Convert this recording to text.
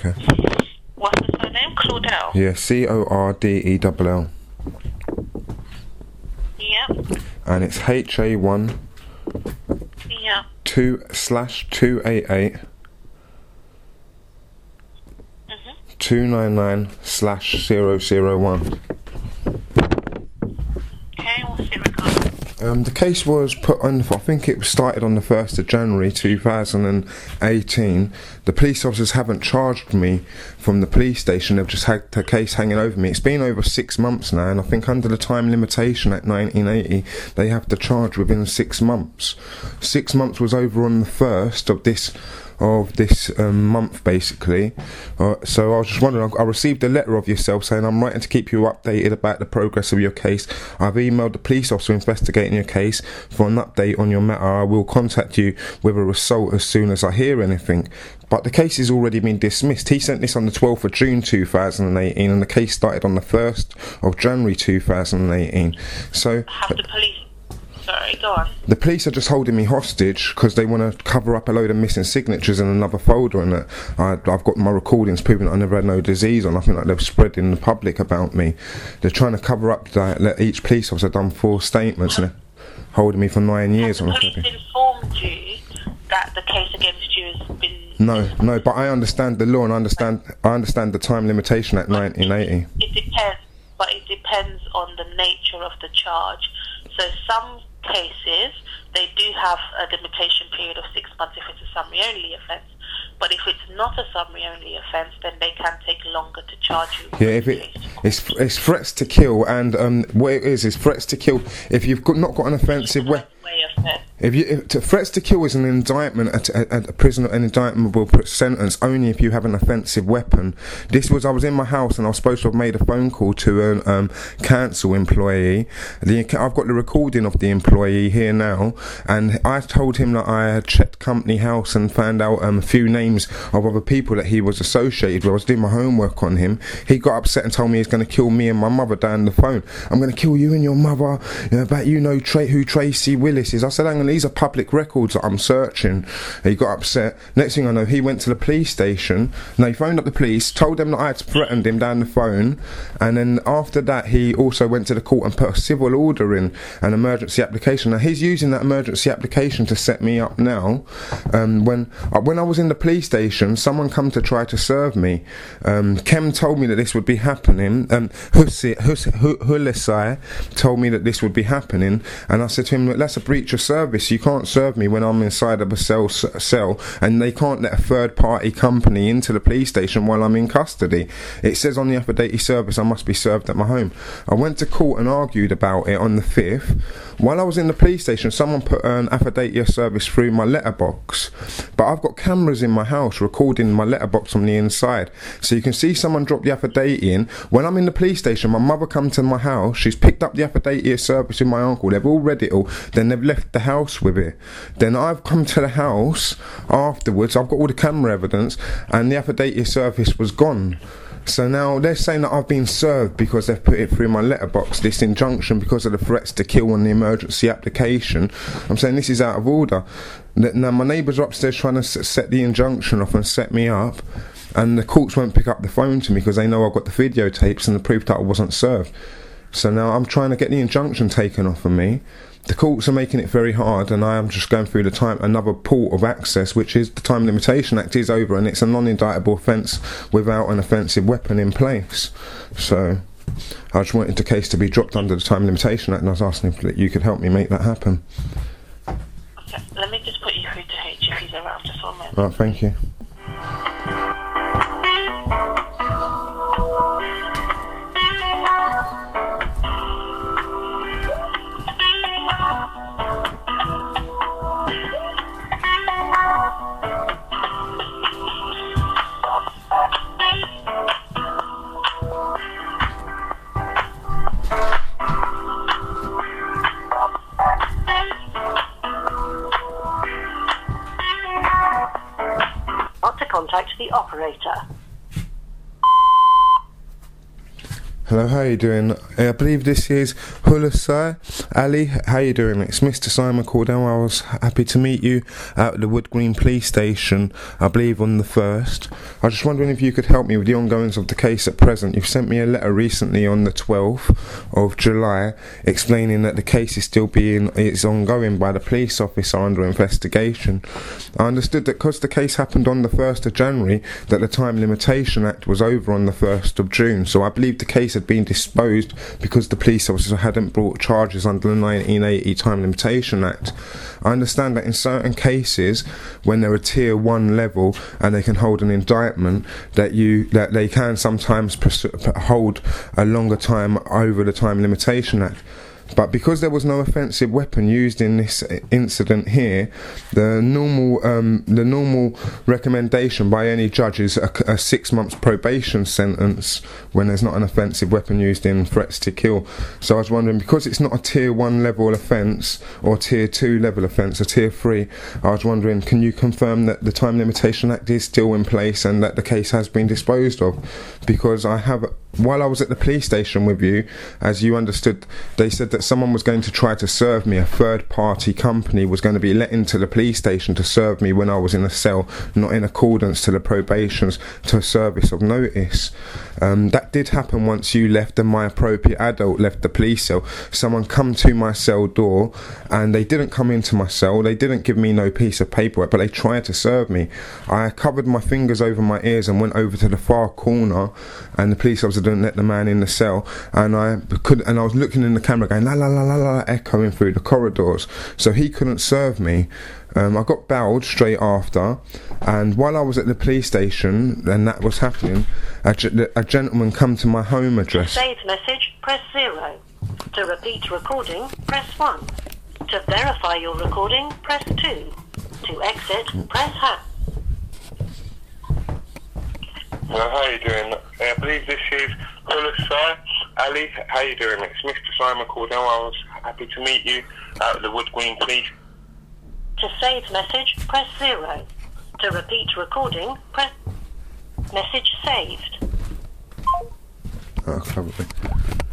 Okay. What's the surname? Claudel? Yeah, Cordell. Yep. And it's HA1 Yeah. 2/288 299/001. Okay, what's it regarding? The case was put on, I think it started on the 1st of January 2018. The police officers haven't charged me from the police station, they've just had the case hanging over me. It's been over 6 months now, and I think under the time limitation at 1980, they have to charge within 6 months. 6 months was over on the 1st of this month, basically. So I was just wondering, I received a letter of yourself saying I'm writing to keep you updated about the progress of your case. I've emailed the police officer investigating your case for an update on your matter. I will contact you with a result as soon as I hear anything. But the case has already been dismissed. He sent this on the 12th of June 2018, and the case started on the 1st of January 2018. So Have the police... Sorry, go on. the police are just holding me hostage because they want to cover up a load of missing signatures in another folder, and that I've got my recordings proving that I never had no disease or nothing like they've spread in the public about me. They're trying to cover up that each police officer done 4 statements and they're holding me for 9 years. Has the police informed you that the case against you has been... No, but I understand the law and I understand the time limitation at 1980. It depends on the nature of the charge. So some cases, they do have a limitation period of 6 months if it's a summary-only offence. But if it's not a summary-only offence, then they can take longer to charge you. Yeah, if it's threats to kill, and what it is threats to kill if you've not got an offensive weapon. Threats to kill is an indictment at a prison, an indictable sentence only if you have an offensive weapon. I was in my house and I was supposed to have made a phone call to a council employee. I've got the recording of the employee here now, and I told him that I had checked company house and found out a few names of other people that he was associated with. I was doing my homework on him. He got upset and told me he's going to kill me and my mother down the phone. I'm going to kill you and your mother. Who Tracy Willis is. I said, hang on, these are public records that I'm searching. He got upset. Next thing I know, he went to the police station. And they phoned up the police, told them that I had threatened him down the phone, and then after that he also went to the court and put a civil order in, an emergency application. Now he's using that emergency application to set me up now. When I was in the police station, someone come to try to serve me. Kem told me that this would be happening. Hulisai told me that this would be happening, and I said to him, look, that's a breach of service. You can't serve me when I'm inside of a cell, and they can't let a third party company into the police station while I'm in custody. It says on the affidavit service I must be served at my home. I went to court and argued about it on the 5th. While I was in the police station, someone put an affidavit service through my letterbox, but I've got cameras in my house recording my letterbox from the inside, so you can see someone drop the affidavit in. When I'm in the police station, my mother come to my house, she's picked up the affidavit service with my uncle, they've all read it all, then they've left the house with it. Then I've come to the house afterwards, I've got all the camera evidence, and the affidavit service was gone. So now they're saying that I've been served because they've put it through my letterbox, this injunction, because of the threats to kill on the emergency application. I'm saying this is out of order. Now my neighbours are upstairs trying to set the injunction off and set me up, and the courts won't pick up the phone to me because they know I've got the videotapes and the proof that I wasn't served. So now I'm trying to get the injunction taken off of me. The courts are making it very hard, and I am just going through another port of access, which is the Time Limitation Act is over, and it's a non-indictable offence without an offensive weapon in place. So I just wanted the case to be dropped under the Time Limitation Act, and I was asking if you could help me make that happen. Okay, let me just put you through to H if he's around, just 1 minute. Right, thank you. Contact the operator. Hello, how are you doing? I believe this is Hulusai Ali. How you doing? It's Mr. Simon Cordell. I was happy to meet you at the Wood Green Police Station, I believe on the 1st. I was just wondering if you could help me with the ongoings of the case at present. You've sent me a letter recently on the 12th of July explaining that the case is still it's ongoing by the police officer under investigation. I understood that because the case happened on the 1st of January that the Time Limitation Act was over on the 1st of June, so I believe the case had been disposed because the police officer hadn't brought charges under the 1980 Time Limitation Act. I understand that in certain cases, when they're a tier 1 level and they can hold an indictment, that they can sometimes hold a longer time over the Time Limitation Act. But because there was no offensive weapon used in this incident here, the normal recommendation by any judge is a 6 months probation sentence when there's not an offensive weapon used in threats to kill. So I was wondering, because it's not a tier 1 level offence or tier 2 level offence, a tier 3, I was wondering, can you confirm that the Time Limitation Act is still in place and that the case has been disposed of? Because while I was at the police station with you, as you understood, they said that someone was going to try to serve me. A third-party company was going to be let into the police station to serve me when I was in a cell, not in accordance to the probations to service of notice. That did happen once you left and my appropriate adult left the police cell. Someone come to my cell door and they didn't come into my cell. They didn't give me no piece of paperwork, but they tried to serve me. I covered my fingers over my ears and went over to the far corner, and the police officer didn't let the man in the cell, and I was looking in the camera going la la la la la, echoing through the corridors, so he couldn't serve me. I got bailed straight after, and while I was at the police station and that was happening, a gentleman come to my home address. To save message, press 0. To repeat recording, press 1. To verify your recording, press 2. To exit, press #. How you doing? I believe this is Hulusai Ali. How you doing? It's Mr. Simon Cordell. I was happy to meet you at the Wood Green Police. To save message, press 0. To repeat recording, press message saved. Oh,